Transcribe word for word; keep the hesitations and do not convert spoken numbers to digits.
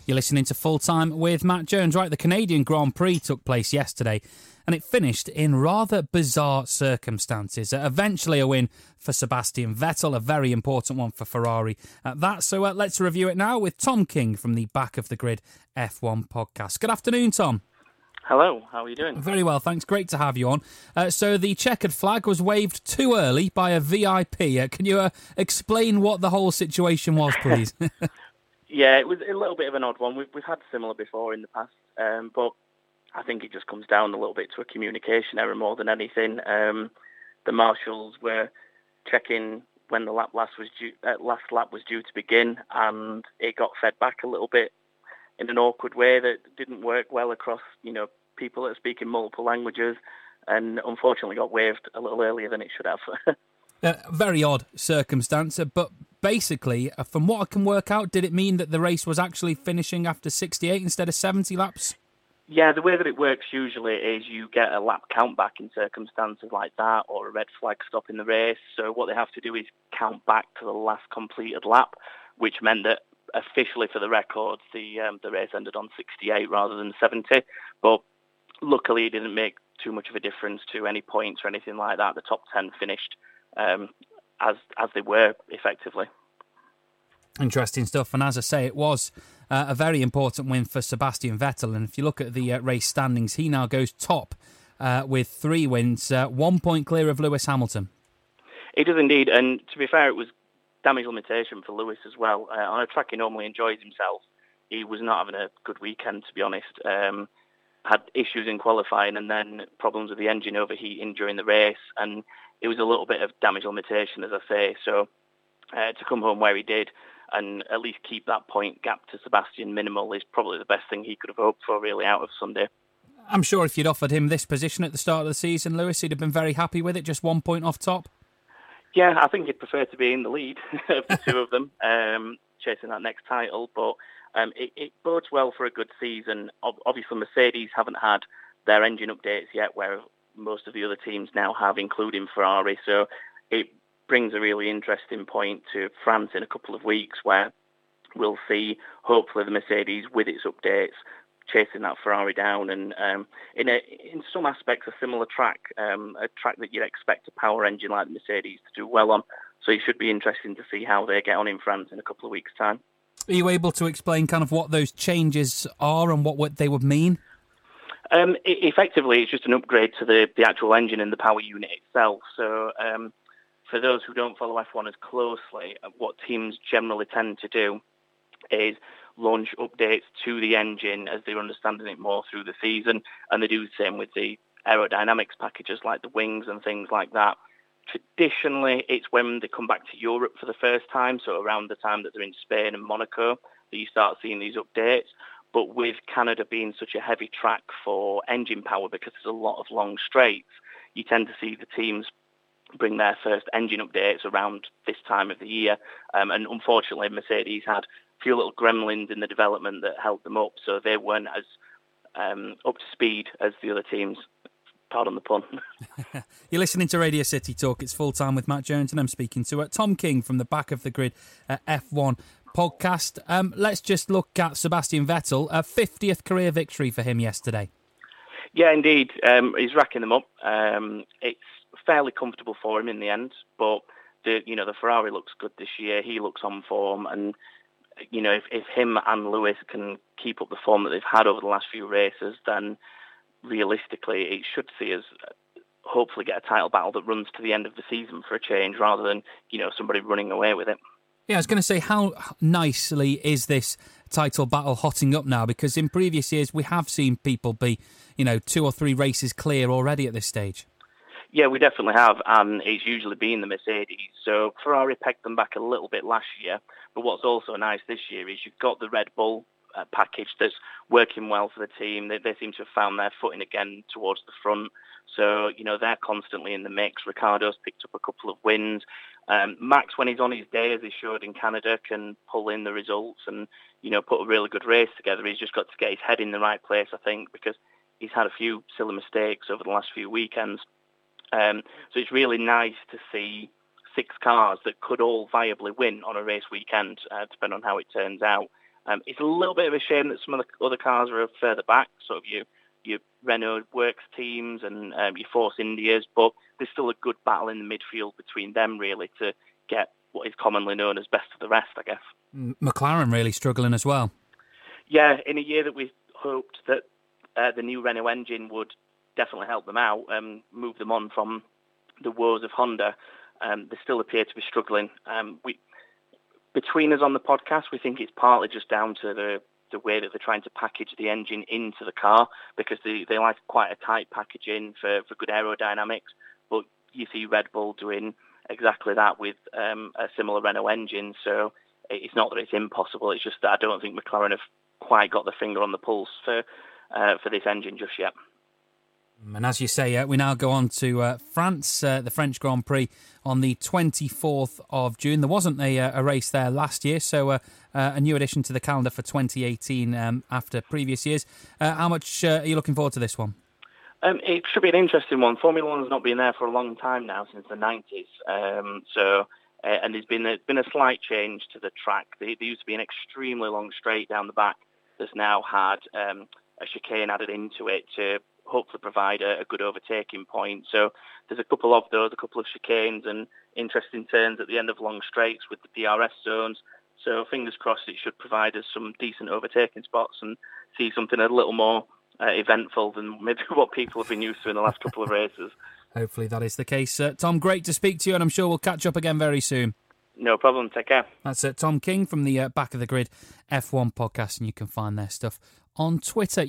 You're listening to Full Time with Matt Jones. Right, the Canadian Grand Prix took place yesterday and it finished in rather bizarre circumstances. Uh, eventually a win for Sebastian Vettel, a very important one for Ferrari at that. So uh, let's review it now with Tom King from the Back of the Grid F one podcast. Good afternoon, Tom. Hello, how are you doing? Very well, thanks. Great to have you on. Uh, so the checkered flag was waved too early by a V I P. Uh, can you uh, explain what the whole situation was, please? Yeah, it was a little bit of an odd one. We've, we've had similar before in the past, um, but I think it just comes down a little bit to a communication error more than anything. Um, the marshals were checking when the lap last was due, uh, last lap was due to begin, and it got fed back a little bit in an awkward way that didn't work well across, you know, people that are speaking multiple languages, and unfortunately got waved a little earlier than it should have. uh, very odd circumstance, uh, but basically, uh, from what I can work out, did it mean that the race was actually finishing after sixty-eight instead of seventy laps? Yeah, the way that it works usually is you get a lap count back in circumstances like that, or a red flag stop in the race. So what they have to do is count back to the last completed lap, which meant that officially for the record, the um, the race ended on sixty-eight rather than seventy. But luckily, it didn't make too much of a difference to any points or anything like that. The top ten finished um, as as they were, effectively. Interesting stuff. And as I say, it was uh, a very important win for Sebastian Vettel. And if you look at the uh, race standings, he now goes top uh, with three wins, uh, one point clear of Lewis Hamilton. It does indeed. And to be fair, it was damage limitation for Lewis as well. Uh, on a track he normally enjoys himself, he was not having a good weekend, to be honest. Um, had issues in qualifying and then problems with the engine overheating during the race. And it was a little bit of damage limitation, as I say. So uh, to come home where he did and at least keep that point gap to Sebastian minimal is probably the best thing he could have hoped for, really, out of Sunday. I'm sure if you'd offered him this position at the start of the season, Lewis, he'd have been very happy with it, just one point off top. Yeah, I think he'd prefer to be in the lead of the two of them, um, chasing that next title. But um, it, it bodes well for a good season. Obviously, Mercedes haven't had their engine updates yet, where most of the other teams now have, including Ferrari. So it brings a really interesting point to France in a couple of weeks, where we'll see, hopefully, the Mercedes with its updates chasing that Ferrari down, and um, in a, in some aspects a similar track, um, a track that you'd expect a power engine like the Mercedes to do well on. So it should be interesting to see how they get on in France in a couple of weeks' time. Are you able to explain kind of what those changes are and what, what they would mean? Um, it, effectively, it's just an upgrade to the, the actual engine and the power unit itself. So um, for those who don't follow F one as closely, what teams generally tend to do is launch updates to the engine as they're understanding it more through the season, and they do the same with the aerodynamics packages like the wings and things like that. Traditionally, it's when they come back to Europe for the first time, so around the time that they're in Spain and Monaco, that you start seeing these updates. But with Canada being such a heavy track for engine power, because there's a lot of long straights, you tend to see the teams bring their first engine updates around this time of the year. Um, and unfortunately, Mercedes had a few little gremlins in the development that held them up, so they weren't as um, up to speed as the other teams. Pardon the pun. You're listening to Radio City Talk. It's Full Time with Matt Jones, and I'm speaking to uh, Tom King from the Back of the Grid uh, F one podcast. Um, let's just look at Sebastian Vettel. A fiftieth career victory for him yesterday. Yeah, indeed. Um, he's racking them up. Um, it's fairly comfortable for him in the end, but the you know the Ferrari looks good this year. He looks on form, and you know if, if him and Lewis can keep up the form that they've had over the last few races, then realistically it should see us hopefully get a title battle that runs to the end of the season for a change, rather than you know somebody running away with it. Yeah, I was going to say, how nicely is this title battle hotting up now? Because in previous years we have seen people be, you know, two or three races clear already at this stage. Yeah, we definitely have, and it's usually been the Mercedes. So Ferrari pegged them back a little bit last year, but what's also nice this year is you've got the Red Bull uh, package that's working well for the team. They, they seem to have found their footing again towards the front. So, you know, they're constantly in the mix. Ricciardo's picked up a couple of wins. Um, Max, when he's on his day, as he showed in Canada, can pull in the results and, you know, put a really good race together. He's just got to get his head in the right place, I think, because he's had a few silly mistakes over the last few weekends. Um, so it's really nice to see six cars that could all viably win on a race weekend, uh, depending on how it turns out. Um, it's a little bit of a shame that some of the other cars are further back, sort of your, your Renault Works teams and um, your Force Indias, but there's still a good battle in the midfield between them, really, to get what is commonly known as best of the rest, I guess. McLaren really struggling as well. Yeah, in a year that we hoped that uh, the new Renault engine would definitely help them out and move them on from the woes of Honda, um, they still appear to be struggling. Um, we, between us on the podcast, we think it's partly just down to the, the way that they're trying to package the engine into the car, because they, they like quite a tight packaging for, for good aerodynamics, but you see Red Bull doing exactly that with um, a similar Renault engine, so it's not that it's impossible, it's just that I don't think McLaren have quite got the finger on the pulse for uh, for this engine just yet. And as you say, uh, we now go on to uh, France, uh, the French Grand Prix on the twenty-fourth of June. There wasn't a, a race there last year, so uh, uh, a new addition to the calendar for twenty eighteen um, after previous years. Uh, how much uh, are you looking forward to this one? Um, it should be an interesting one. Formula One's not been there for a long time now, since the nineties. Um, so, uh, and there's been a, been a slight change to the track. There, there used to be an extremely long straight down the back that's now had um, a chicane added into it to hopefully provide a, a good overtaking point. So there's a couple of those, a couple of chicanes and interesting turns at the end of long straights with the D R S zones. So fingers crossed it should provide us some decent overtaking spots and see something a little more uh, eventful than maybe what people have been used to in the last couple of races. Hopefully that is the case. Uh, Tom, great to speak to you, and I'm sure we'll catch up again very soon. No problem. Take care. That's uh, Tom King from the uh, Back of the Grid F one podcast, and you can find their stuff on Twitter.